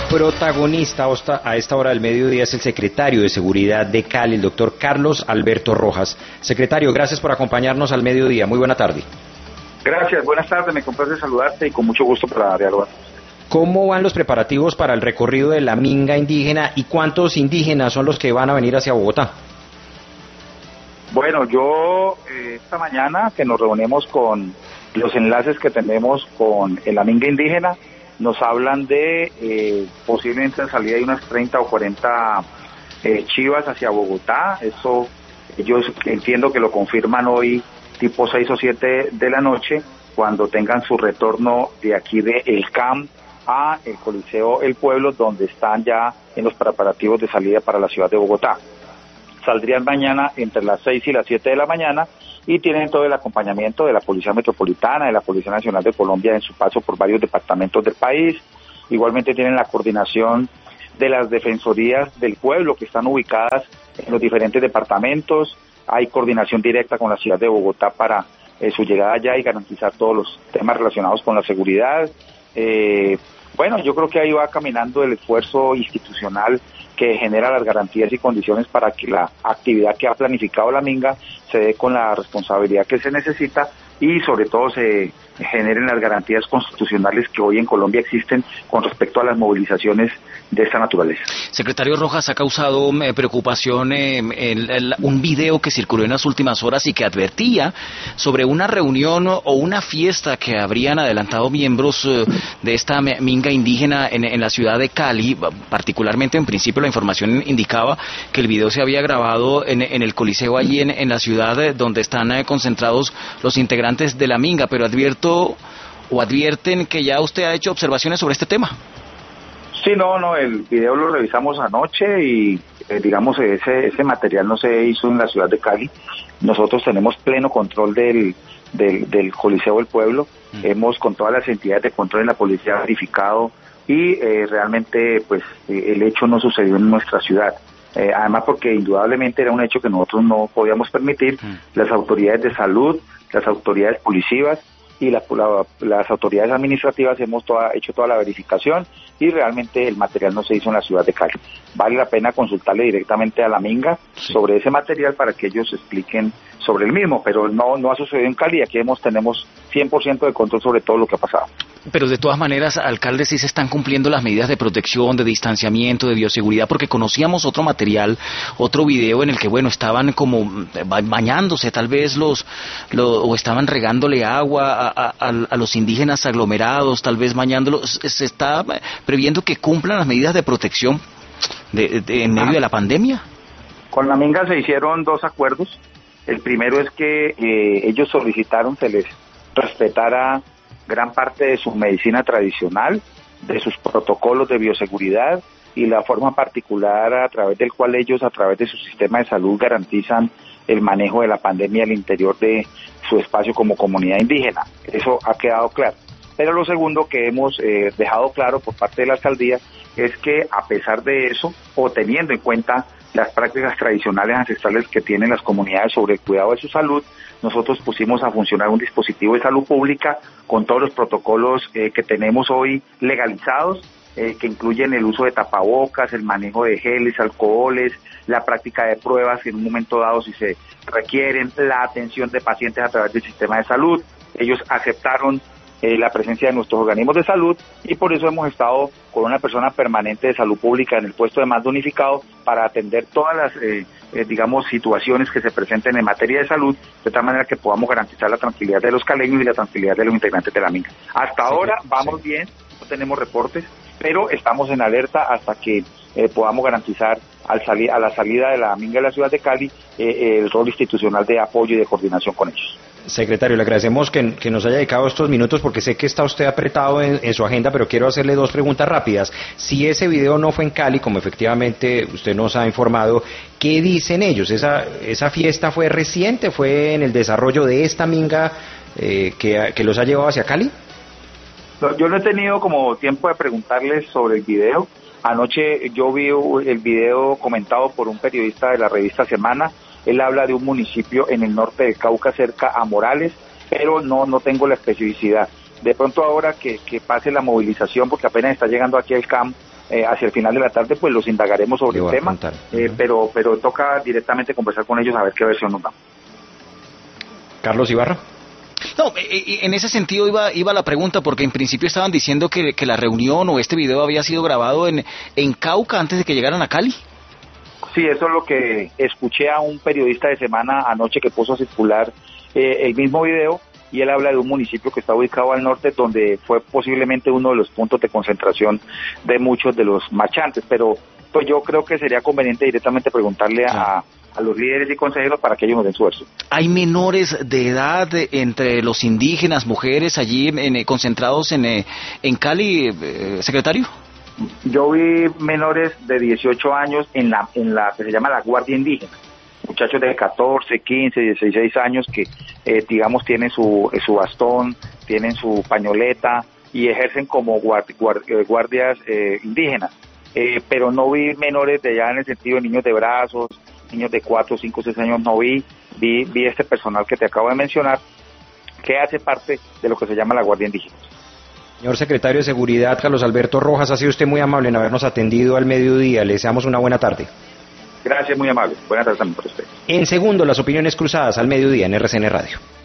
Protagonista a esta hora del mediodía es el secretario de Seguridad de Cali, el doctor Carlos Alberto Rojas. Secretario, gracias por acompañarnos al mediodía. Muy buena tarde. Gracias, buenas tardes. Me complace saludarte y con mucho gusto para dialogar. ¿Cómo van los preparativos para el recorrido de la minga indígena y cuántos indígenas son los que van a venir hacia Bogotá? Bueno, yo esta mañana que nos reunimos con los enlaces que tenemos con la minga indígena, nos hablan de posiblemente en salida de unas 30 o 40 chivas hacia Bogotá. Eso yo entiendo que lo confirman hoy tipo 6 o 7 de la noche, cuando tengan su retorno de aquí de El Camp a el Coliseo El Pueblo, donde están ya en los preparativos de salida para la ciudad de Bogotá. Saldrían mañana entre las 6 y las 7 de la mañana y tienen todo el acompañamiento de la Policía Metropolitana, de la Policía Nacional de Colombia en su paso por varios departamentos del país. Igualmente tienen la coordinación de las defensorías del pueblo que están ubicadas en los diferentes departamentos. Hay coordinación directa con la ciudad de Bogotá para su llegada allá y garantizar todos los temas relacionados con la seguridad. Bueno, yo creo que ahí va caminando el esfuerzo institucional que genera las garantías y condiciones para que la actividad que ha planificado la minga se dé con la responsabilidad que se necesita y sobre todo se generen las garantías constitucionales que hoy en Colombia existen con respecto a las movilizaciones de esta naturaleza. Secretario Rojas, ha causado preocupación un video que circuló en las últimas horas y que advertía sobre una reunión o una fiesta que habrían adelantado miembros de esta minga indígena en la ciudad de Cali. Particularmente, en principio, la información indicaba que el video se había grabado en el Coliseo allí en la ciudad donde están concentrados los integrantes de la minga, pero advierten que ya usted ha hecho observaciones sobre este tema. Sí, no, el video lo revisamos anoche y digamos ese material no se hizo en la ciudad de Cali. Nosotros tenemos pleno control del Coliseo del Pueblo. Hemos con todas las entidades de control en la policía verificado y realmente pues el hecho no sucedió en nuestra ciudad. Además porque indudablemente era un hecho que nosotros no podíamos permitir. Las autoridades de salud, las autoridades policivas y las autoridades administrativas hemos hecho toda la verificación y realmente el material no se hizo en la ciudad de Cali. Vale la pena consultarle directamente a la minga sobre ese material para que ellos expliquen sobre el mismo, pero no ha sucedido en Cali. Aquí tenemos 100% de control sobre todo lo que ha pasado. Pero de todas maneras, alcalde, sí se están cumpliendo las medidas de protección, de distanciamiento, de bioseguridad, porque conocíamos otro material, otro video en el que, bueno, estaban como bañándose, tal vez o estaban regándole agua a los indígenas aglomerados, tal vez bañándolos. Se está previendo que cumplan las medidas de protección en medio de la pandemia. Con la minga se hicieron 2 acuerdos. El primero es que ellos solicitaron se les respetara gran parte de su medicina tradicional, de sus protocolos de bioseguridad y la forma particular a través del cual ellos, a través de su sistema de salud, garantizan el manejo de la pandemia al interior de su espacio como comunidad indígena. Eso ha quedado claro. Pero lo segundo que hemos dejado claro por parte de la alcaldía es que a pesar de eso, o teniendo en cuenta las prácticas tradicionales ancestrales que tienen las comunidades sobre el cuidado de su salud, nosotros pusimos a funcionar un dispositivo de salud pública con todos los protocolos que tenemos hoy legalizados, que incluyen el uso de tapabocas, el manejo de geles, alcoholes, la práctica de pruebas en un momento dado si se requieren, la atención de pacientes a través del sistema de salud. Ellos aceptaron la presencia de nuestros organismos de salud y por eso hemos estado con una persona permanente de salud pública en el puesto de mando unificado para atender todas las situaciones que se presenten en materia de salud, de tal manera que podamos garantizar la tranquilidad de los caleños y la tranquilidad de los integrantes de la minga. Hasta ahora vamos bien, no tenemos reportes, pero estamos en alerta hasta que podamos garantizar a la salida de la minga de la ciudad de Cali el rol institucional de apoyo y de coordinación con ellos. Secretario, le agradecemos que nos haya dedicado estos minutos porque sé que está usted apretado en su agenda, pero quiero hacerle 2 preguntas rápidas. Si ese video no fue en Cali, como efectivamente usted nos ha informado, ¿qué dicen ellos? ¿Esa fiesta fue reciente? ¿Fue en el desarrollo de esta minga que los ha llevado hacia Cali? Yo no he tenido como tiempo de preguntarles sobre el video. Anoche yo vi el video comentado por un periodista de la revista Semana. Él habla de un municipio en el norte del Cauca, cerca a Morales, pero no tengo la especificidad. De pronto ahora que pase la movilización, porque apenas está llegando aquí al camp hacia el final de la tarde pues los indagaremos sobre el tema, pero toca directamente conversar con ellos a ver qué versión nos dan. Carlos Ibarra. No, en ese sentido iba la pregunta, porque en principio estaban diciendo que la reunión o este video había sido grabado en Cauca antes de que llegaran a Cali. Sí, eso es lo que escuché a un periodista de Semana anoche que puso a circular el mismo video, y él habla de un municipio que está ubicado al norte, donde fue posiblemente uno de los puntos de concentración de muchos de los marchantes, pero pues yo creo que sería conveniente directamente preguntarle a los líderes y consejeros para que ellos nos den su versión. ¿Hay menores de edad entre los indígenas, mujeres allí concentrados en Cali, secretario? Yo vi menores de 18 años en la que se llama la Guardia Indígena, muchachos de 14, 15, 16 años que digamos tienen su bastón, tienen su pañoleta y ejercen como guardias indígenas, pero no vi menores de edad en el sentido de niños de brazos, niños de 4, 5, 6 años, no vi este personal que te acabo de mencionar, que hace parte de lo que se llama la Guardia Indígena. Señor secretario de Seguridad, Carlos Alberto Rojas, ha sido usted muy amable en habernos atendido al mediodía. Le deseamos una buena tarde. Gracias, muy amable. Buenas tardes también por usted. En segundo, las opiniones cruzadas al mediodía en RCN Radio.